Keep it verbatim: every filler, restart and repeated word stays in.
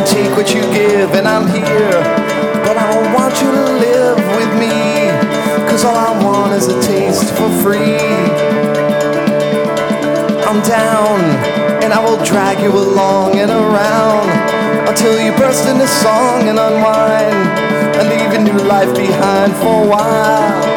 take what you give, and I'm here. But I don't want you to live with me, 'cause all I want is a taste for free. I'm down, and I will drag you along and around until you burst into song and unwind and leave your new life behind for a while.